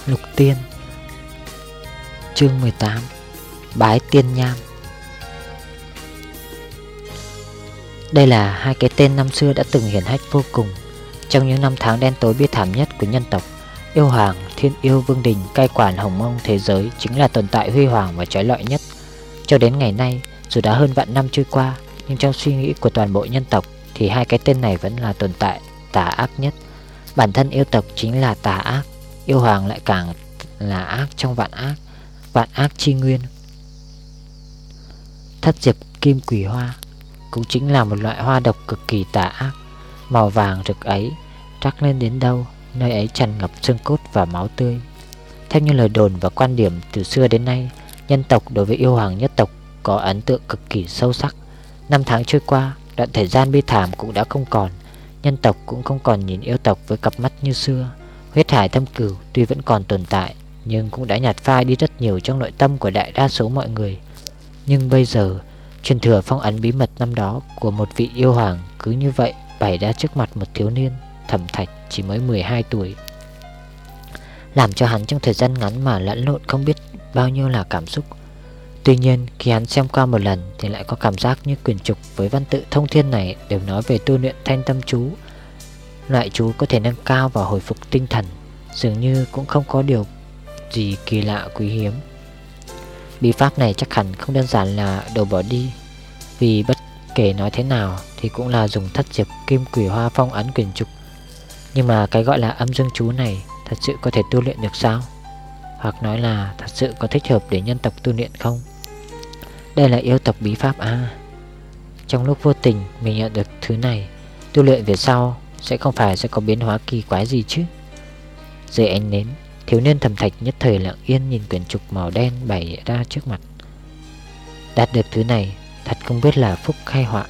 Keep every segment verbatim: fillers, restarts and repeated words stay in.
Lục Tiên. Chương mười tám. Bái Tiên Nham. Đây là hai cái tên năm xưa đã từng hiển hách vô cùng trong những năm tháng đen tối bi thảm nhất của nhân tộc. Yêu Hoàng, Thiên Yêu Vương Đình cai quản Hồng Mông thế giới chính là tồn tại huy hoàng và chói lọi nhất. Cho đến ngày nay, dù đã hơn vạn năm trôi qua, nhưng trong suy nghĩ của toàn bộ nhân tộc thì hai cái tên này vẫn là tồn tại tà ác nhất. Bản thân yêu tộc chính là tà ác, Yêu Hoàng lại càng là ác trong vạn ác, vạn ác chi nguyên. Thất diệp kim quỷ hoa cũng chính là một loại hoa độc cực kỳ tà ác. Màu vàng rực ấy rắc lên đến đâu, nơi ấy tràn ngập xương cốt và máu tươi. Theo như lời đồn và quan điểm từ xưa đến nay, nhân tộc đối với Yêu Hoàng nhất tộc có ấn tượng cực kỳ sâu sắc. Năm tháng trôi qua, đoạn thời gian bi thảm cũng đã không còn. Nhân tộc cũng không còn nhìn yêu tộc với cặp mắt như xưa. Huyết hải thâm cửu tuy vẫn còn tồn tại, nhưng cũng đã nhạt phai đi rất nhiều trong nội tâm của đại đa số mọi người. Nhưng bây giờ, truyền thừa phong ấn bí mật năm đó của một vị yêu hoàng cứ như vậy bày ra trước mặt một thiếu niên Thẩm Thạch chỉ mới mười hai tuổi, làm cho hắn trong thời gian ngắn mà lẫn lộn không biết bao nhiêu là cảm xúc. Tuy nhiên khi hắn xem qua một lần thì lại có cảm giác như quyển trục với văn tự thông thiên này đều nói về tu luyện thanh tâm chú. Loại chú có thể nâng cao và hồi phục tinh thần, dường như cũng không có điều gì kỳ lạ quý hiếm. Bí pháp này chắc hẳn không đơn giản là đồ bỏ đi, vì bất kể nói thế nào thì cũng là dùng thất diệp kim quỷ hoa phong ấn quyển trục. Nhưng mà cái gọi là âm dương chú này thật sự có thể tu luyện được sao? Hoặc nói là thật sự có thích hợp để nhân tộc tu luyện không? Đây là yêu tộc bí pháp à? Trong lúc vô tình mình nhận được thứ này, tu luyện về sau sẽ không phải sẽ có biến hóa kỳ quái gì chứ? Dưới ánh nến, thiếu niên Thẩm Thạch nhất thời lặng yên nhìn quyển trục màu đen bày ra trước mặt. Đạt được thứ này thật không biết là phúc hay họa.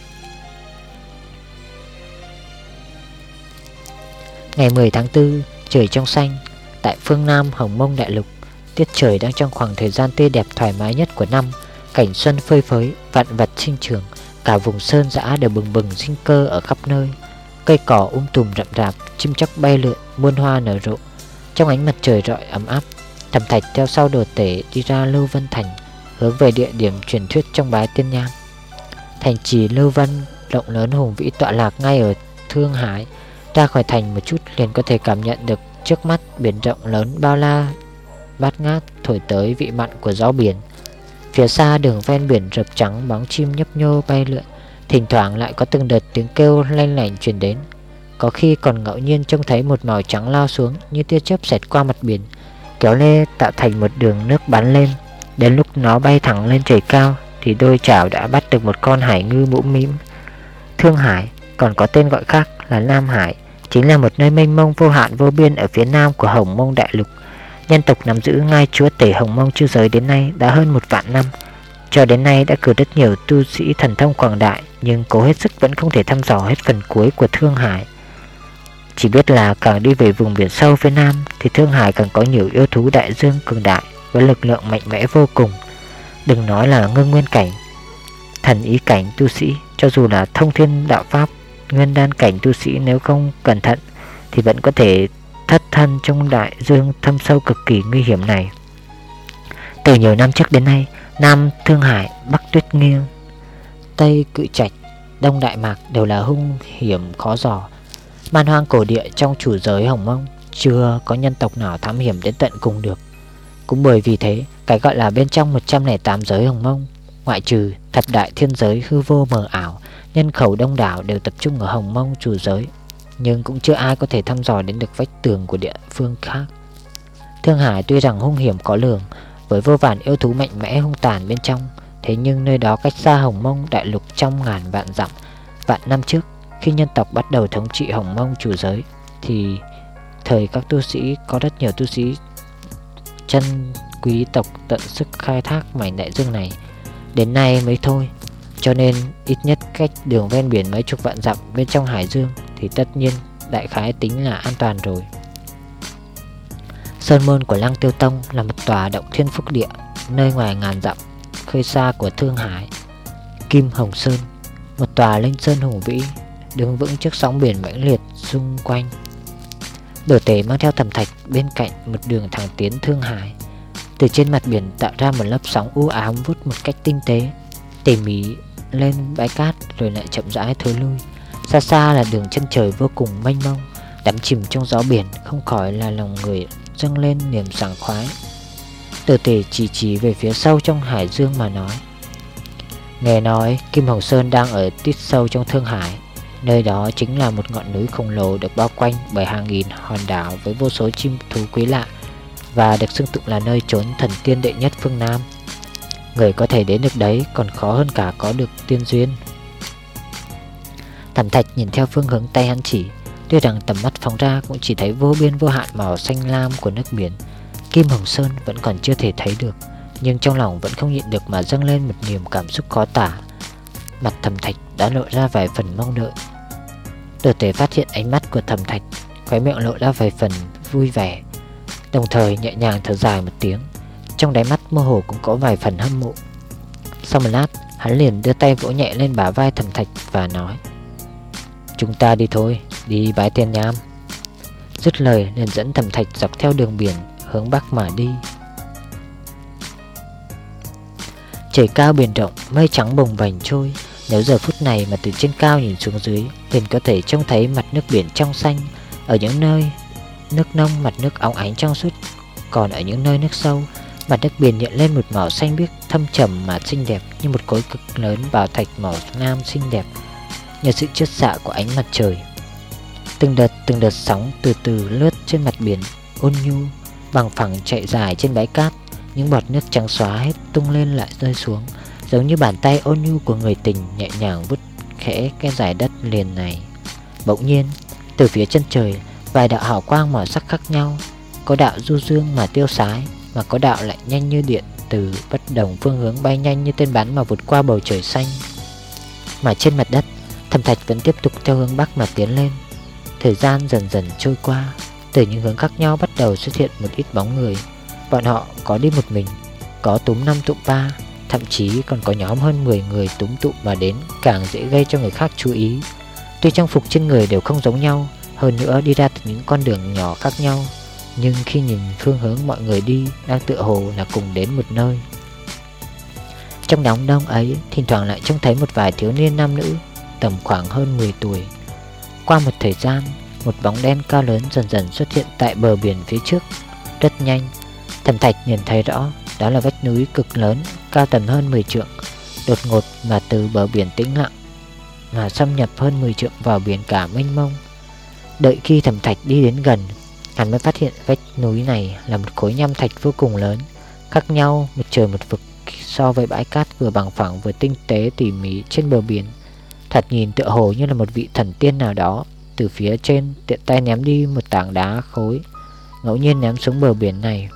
Ngày mười tháng tư, trời trong xanh. Tại phương Nam Hồng Mông Đại Lục, tiết trời đang trong khoảng thời gian tươi đẹp thoải mái nhất của năm. Cảnh xuân phơi phới, vạn vật sinh trưởng, cả vùng sơn dã đều bừng bừng sinh cơ ở khắp nơi. Cây cỏ um tùm rậm rạp, chim chóc bay lượn, muôn hoa nở rộ. Trong ánh mặt trời rọi ấm áp, Thẩm Thạch theo sau đồ tể đi ra Lưu Vân Thành, hướng về địa điểm truyền thuyết trong Bái Tiên Nham. Thành trì Lưu Vân rộng lớn hùng vĩ tọa lạc ngay ở Thương Hải. Ra khỏi thành một chút liền có thể cảm nhận được trước mắt biển rộng lớn bao la bát ngát thổi tới vị mặn của gió biển. Phía xa đường ven biển rực trắng bóng chim nhấp nhô bay lượn, thỉnh thoảng lại có từng đợt tiếng kêu lanh lảnh truyền đến. Có khi còn ngẫu nhiên trông thấy một màu trắng lao xuống như tia chớp xẹt qua mặt biển, kéo lê tạo thành một đường nước bắn lên. Đến lúc nó bay thẳng lên trời cao thì đôi chảo đã bắt được một con hải ngư mũm mĩm. Thương Hải còn có tên gọi khác là Nam Hải, chính là một nơi mênh mông vô hạn vô biên ở phía nam của Hồng Mông Đại Lục. Nhân tộc nắm giữ ngai chúa tể Hồng Mông chư giới đến nay đã hơn một vạn năm. Cho đến nay đã cử rất nhiều tu sĩ thần thông quảng đại, nhưng cố hết sức vẫn không thể thăm dò hết phần cuối của Thương Hải. Chỉ biết là càng đi về vùng biển sâu phía nam thì Thương Hải càng có nhiều yêu thú đại dương cường đại với lực lượng mạnh mẽ vô cùng. Đừng nói là ngưng nguyên cảnh, thần ý cảnh tu sĩ, cho dù là thông thiên đạo pháp, nguyên đan cảnh tu sĩ nếu không cẩn thận thì vẫn có thể thất thân trong đại dương thâm sâu cực kỳ nguy hiểm này. Từ nhiều năm trước đến nay, Nam Thương Hải, Bắc Tuyết Nghiêng, Tây Cự Trạch, Đông Đại Mạc đều là hung hiểm khó dò. Man hoang cổ địa trong chủ giới Hồng Mông chưa có nhân tộc nào thám hiểm đến tận cùng được. Cũng bởi vì thế, cái gọi là bên trong một trăm lẻ tám giới Hồng Mông, ngoại trừ thập đại thiên giới hư vô mờ ảo, nhân khẩu đông đảo đều tập trung ở Hồng Mông chủ giới, nhưng cũng chưa ai có thể thăm dò đến được vách tường của địa phương khác. Thương Hải tuy rằng hung hiểm khó lường, với vô vàn yêu thú mạnh mẽ hung tàn bên trong, thế nhưng nơi đó cách xa Hồng Mông Đại Lục trong ngàn vạn dặm. Vạn năm trước, khi nhân tộc bắt đầu thống trị Hồng Mông chủ giới, thì thời các tu sĩ có rất nhiều tu sĩ chân quý tộc tận sức khai thác mảnh đại dương này. Đến nay mới thôi, cho nên ít nhất cách đường ven biển mấy chục vạn dặm bên trong hải dương thì tất nhiên đại khái tính là an toàn rồi. Sơn môn của Lăng Tiêu Tông là một tòa động thiên phúc địa nơi ngoài ngàn dặm khơi xa của Thương Hải. Kim Hồng Sơn, một tòa linh sơn hùng vĩ đứng vững trước sóng biển mãnh liệt xung quanh. Đồ Tể mang theo Thẩm Thạch bên cạnh một đường thẳng tiến Thương Hải. Từ trên mặt biển tạo ra một lớp sóng u ám vút một cách tinh tế, tỉ mỉ lên bãi cát rồi lại chậm rãi thối lui. Xa xa là đường chân trời vô cùng mênh mông, đắm chìm trong gió biển, không khỏi là lòng người dâng lên niềm sảng khoái. Đồ Tể chỉ chỉ về phía sâu trong hải dương mà nói: nghe nói Kim Hồng Sơn đang ở tít sâu trong Thương Hải. Nơi đó chính là một ngọn núi khổng lồ được bao quanh bởi hàng nghìn hòn đảo với vô số chim thú quý lạ, và được xưng tụng là nơi trốn thần tiên đệ nhất phương Nam. Người có thể đến được đấy còn khó hơn cả có được tiên duyên. Thẩm Thạch nhìn theo phương hướng tay hắn chỉ, tuy rằng tầm mắt phóng ra cũng chỉ thấy vô biên vô hạn màu xanh lam của nước biển. Kim Hồng Sơn vẫn còn chưa thể thấy được, nhưng trong lòng vẫn không nhịn được mà dâng lên một niềm cảm xúc khó tả. Mặt Thẩm Thạch đã lộ ra vài phần mong đợi. Đồ Tể phát hiện ánh mắt của Thẩm Thạch, khóe miệng lộ ra vài phần vui vẻ, đồng thời nhẹ nhàng thở dài một tiếng, trong đáy mắt mơ hồ cũng có vài phần hâm mộ. Sau một lát, hắn liền đưa tay vỗ nhẹ lên bả vai Thẩm Thạch và nói: chúng ta đi thôi, đi bái Tiên Nham. Dứt lời liền dẫn Thẩm Thạch dọc theo đường biển hướng bắc mà đi. Trời cao biển rộng, mây trắng bồng bềnh trôi. Nếu giờ phút này mà từ trên cao nhìn xuống dưới, liền có thể trông thấy mặt nước biển trong xanh. Ở những nơi nước nông, mặt nước óng ánh trong suốt. Còn ở những nơi nước sâu, mặt nước biển hiện lên một màu xanh biếc thâm trầm mà xinh đẹp, như một khối cực lớn bảo thạch màu lam xinh đẹp nhờ sự chiết xạ của ánh mặt trời. Từng đợt từng đợt sóng từ từ lướt trên mặt biển ôn nhu, bằng phẳng chạy dài trên bãi cát. Những bọt nước trắng xóa hết tung lên lại rơi xuống, giống như bàn tay ôn nhu của người tình nhẹ nhàng vuốt khẽ cái dải đất liền này. Bỗng nhiên, từ phía chân trời, vài đạo hào quang màu sắc khác nhau, có đạo du dương mà tiêu sái, mà có đạo lại nhanh như điện, từ bất đồng phương hướng bay nhanh như tên bắn mà vụt qua bầu trời xanh. Mà trên mặt đất, Thẩm Thạch vẫn tiếp tục theo hướng bắc mà tiến lên. Thời gian dần dần trôi qua, từ những hướng khác nhau bắt đầu xuất hiện một ít bóng người. Bọn họ có đi một mình, có túm năm tụm ba, thậm chí còn có nhóm hơn mười người túm tụm mà đến, càng dễ gây cho người khác chú ý. Tuy trang phục trên người đều không giống nhau, hơn nữa đi ra từ những con đường nhỏ khác nhau, nhưng khi nhìn phương hướng mọi người đi đang tựa hồ là cùng đến một nơi. Trong đám đông ấy, thỉnh thoảng lại trông thấy một vài thiếu niên nam nữ tầm khoảng hơn mười tuổi. Qua một thời gian, một bóng đen cao lớn dần dần xuất hiện tại bờ biển phía trước. Rất nhanh, Thẩm Thạch nhìn thấy rõ đó là vách núi cực lớn, cao tầm hơn mười trượng, đột ngột mà từ bờ biển tĩnh lặng mà xâm nhập hơn mười trượng vào biển cả mênh mông. Đợi khi Thẩm Thạch đi đến gần, hắn mới phát hiện vách núi này là một khối nham thạch vô cùng lớn, khác nhau một trời một vực so với bãi cát vừa bằng phẳng vừa tinh tế tỉ mỉ trên bờ biển. Thoạt nhìn tựa hồ như là một vị thần tiên nào đó từ phía trên tiện tay ném đi một tảng đá khối, ngẫu nhiên ném xuống bờ biển này.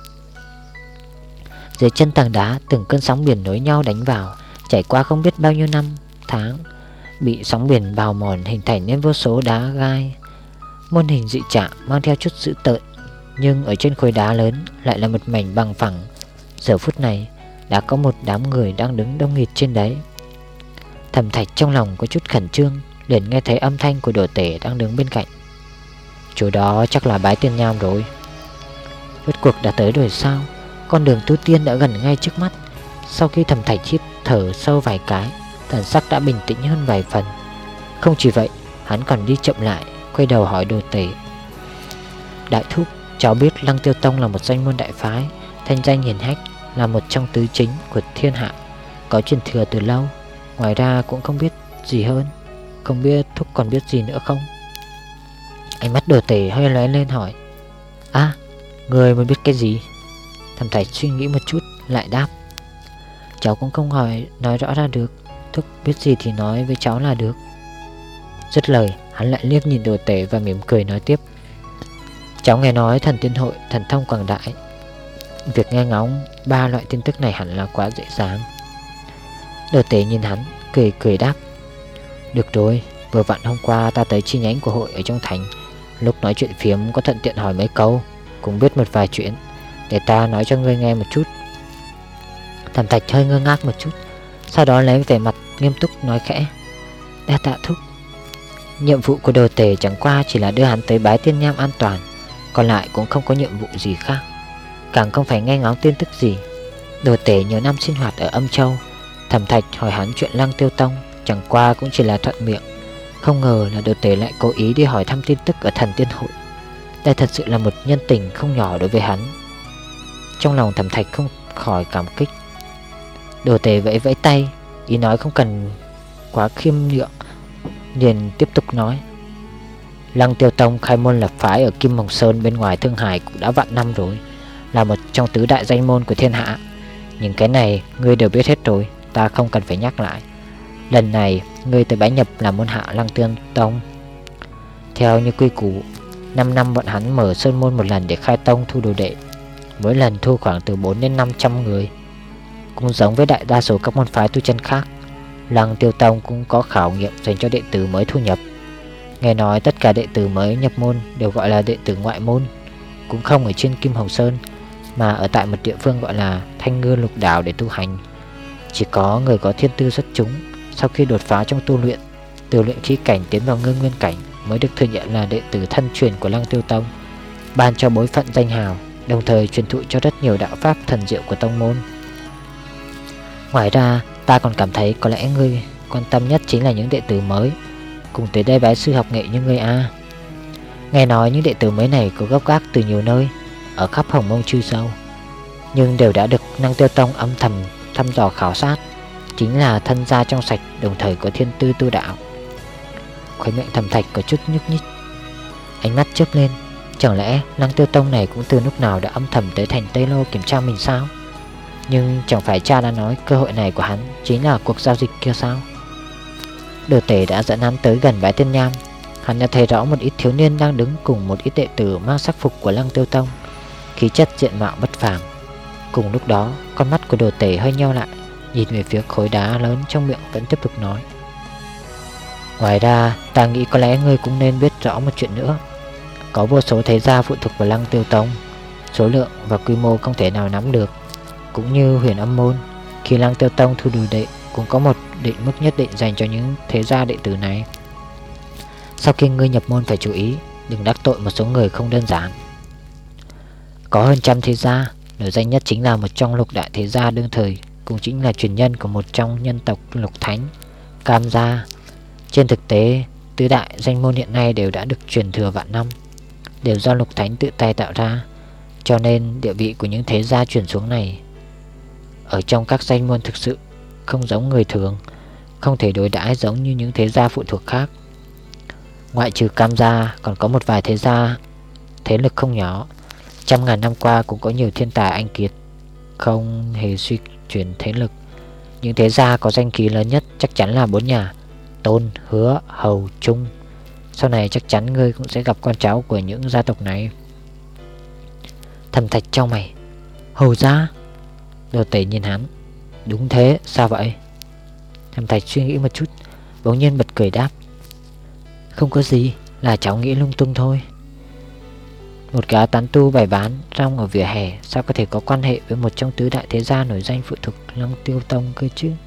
Dưới chân tảng đá, từng cơn sóng biển nối nhau đánh vào, trải qua không biết bao nhiêu năm tháng, bị sóng biển bào mòn hình thành nên vô số đá gai, muôn hình dị trạng mang theo chút dữ tợn. Nhưng ở trên khối đá lớn lại là một mảnh bằng phẳng. Giờ phút này đã có một đám người đang đứng đông nghịt trên đấy. Thẩm Thạch trong lòng có chút khẩn trương, liền nghe thấy âm thanh của Đồ Tể đang đứng bên cạnh. Chỗ đó chắc là bái Tiên Nham rồi. Rốt cuộc đã tới rồi sao? Con đường tu tiên đã gần ngay trước mắt. Sau khi Thẩm Thạch hít thở sâu vài cái, thần sắc đã bình tĩnh hơn vài phần. Không chỉ vậy, hắn còn đi chậm lại, quay đầu hỏi Đồ Tể: đại thúc, cháu biết Lăng Tiêu Tông là một danh môn đại phái, thanh danh hiển hách, là một trong tứ chính của thiên hạ, có truyền thừa từ lâu. Ngoài ra cũng không biết gì hơn. Không biết thúc còn biết gì nữa không? Ánh mắt Đồ Tể hơi lóe lên hỏi: à, người muốn biết cái gì? Thẩm Thạch suy nghĩ một chút lại đáp: cháu cũng không hỏi nói rõ ra được, thúc biết gì thì nói với cháu là được. Dứt lời, hắn lại liếc nhìn Đồ Tể và mỉm cười nói tiếp: cháu nghe nói thần tiên hội thần thông quảng đại, việc nghe ngóng ba loại tin tức này hẳn là quá dễ dàng. Đồ Tể nhìn hắn, cười cười đáp: được rồi, vừa vặn hôm qua ta tới chi nhánh của hội ở trong thành, lúc nói chuyện phiếm có thuận tiện hỏi mấy câu, cũng biết một vài chuyện, để ta nói cho ngươi nghe một chút. Thẩm Thạch hơi ngơ ngác một chút, sau đó lấy vẻ mặt nghiêm túc nói khẽ: đa tạ thúc. Nhiệm vụ của Đồ Tể chẳng qua chỉ là đưa hắn tới bái Tiên Nham an toàn, Còn lại cũng không có nhiệm vụ gì khác, càng không phải nghe ngóng tin tức gì. Đồ Tể nhiều năm sinh hoạt ở Âm Châu, Thẩm Thạch hỏi hắn chuyện Lăng Tiêu Tông chẳng qua cũng chỉ là thuận miệng. Không ngờ là Đồ Tể lại cố ý đi hỏi thăm tin tức ở Thần Tiên Hội. Đây thật sự là một nhân tình không nhỏ đối với hắn. Trong lòng Thẩm Thạch không khỏi cảm kích. Đồ Tể vẫy vẫy tay, ý nói không cần quá khiêm nhượng, liền tiếp tục nói: Lăng Tiêu Tông khai môn lập phái ở Kim Mộng Sơn bên ngoài Thương Hải cũng đã vạn năm rồi, là một trong tứ đại danh môn của thiên hạ. Nhưng cái này ngươi đều biết hết rồi, ta không cần phải nhắc lại. Lần này ngươi tới bái nhập là môn hạ Lăng Tiêu Tông. Theo như quy củ, năm năm bọn hắn mở sơn môn một lần để khai tông thu đồ đệ, mỗi lần thu khoảng từ bốn đến năm trăm người. Cũng giống với đại đa số các môn phái tu chân khác, Lăng Tiêu Tông cũng có khảo nghiệm dành cho đệ tử mới thu nhập. Nghe nói tất cả đệ tử mới nhập môn đều gọi là đệ tử ngoại môn, cũng không ở trên Kim Hồng Sơn, mà ở tại một địa phương gọi là Thanh Ngư Lục Đảo để tu hành. Chỉ có người có thiên tư xuất chúng, sau khi đột phá trong tu luyện, từ luyện khí cảnh tiến vào ngưng nguyên cảnh, mới được thừa nhận là đệ tử thân truyền của Lăng Tiêu Tông, ban cho bối phận danh hào, đồng thời truyền thụ cho rất nhiều đạo pháp thần diệu của tông môn. Ngoài ra, ta còn cảm thấy có lẽ ngươi quan tâm nhất chính là những đệ tử mới cùng tới đây bái sư học nghệ như ngươi a. Nghe nói những đệ tử mới này có gốc gác từ nhiều nơi ở khắp Hồng Mông Chư Châu, nhưng đều đã được Lăng Tiêu Tông âm thầm thăm dò khảo sát, chính là thân gia trong sạch, đồng thời có thiên tư tu đạo. Khóe miệng Thẩm Thạch có chút nhúc nhích, ánh mắt chớp lên. Chẳng lẽ Lăng Tiêu Tông này cũng từ lúc nào đã âm thầm tới thành Tây Lô kiểm tra mình sao? Nhưng chẳng phải cha đã nói cơ hội này của hắn chính là cuộc giao dịch kia sao? Đồ Tể đã dẫn hắn tới gần Bái Tiên Nham. Hắn đã thấy rõ một ít thiếu niên đang đứng cùng một ít đệ tử mang sắc phục của Lăng Tiêu Tông, khí chất diện mạo bất phàm. Cùng lúc đó, con mắt của Đồ Tể hơi nheo lại, nhìn về phía khối đá lớn trong miệng vẫn tiếp tục nói: Ngoài ra, ta nghĩ có lẽ ngươi cũng nên biết rõ một chuyện nữa. Có vô số thế gia phụ thuộc vào Lăng Tiêu Tông, số lượng và quy mô không thể nào nắm được. Cũng như Huyền Âm Môn, khi Lăng Tiêu Tông thu đồ đệ cũng có một định mức nhất định dành cho những thế gia đệ tử này. Sau khi ngươi nhập môn phải chú ý, đừng đắc tội một số người không đơn giản. Có hơn trăm thế gia, nổi danh nhất chính là một trong lục đại thế gia đương thời, cũng chính là truyền nhân của một trong nhân tộc Lục Thánh, Cam gia. Trên thực tế, tứ đại danh môn hiện nay đều đã được truyền thừa vạn năm, đều do Lục Thánh tự tay tạo ra, cho nên địa vị của những thế gia truyền xuống này ở trong các danh môn thực sự không giống người thường, không thể đối đãi giống như những thế gia phụ thuộc khác. Ngoại trừ Cam gia, còn có một vài thế gia thế lực không nhỏ, trăm ngàn năm qua cũng có nhiều thiên tài anh kiệt, không hề suy chuyển thế lực. Những thế gia có danh khí lớn nhất chắc chắn là bốn nhà Tôn, Hứa, Hầu, Trung. Sau này chắc chắn ngươi cũng sẽ gặp con cháu của những gia tộc này. Thẩm Thạch trong mày: Hầu gia? Đồ Tể nhìn hắn: Đúng thế, sao vậy? Thẩm Thạch suy nghĩ một chút, bỗng nhiên bật cười đáp: Không có gì, là cháu nghĩ lung tung thôi. Một gã tán tu bày bán rong ở vỉa hè sao có thể có quan hệ với một trong tứ đại thế gia nổi danh phụ thuộc Lăng Tiêu Tông cơ chứ?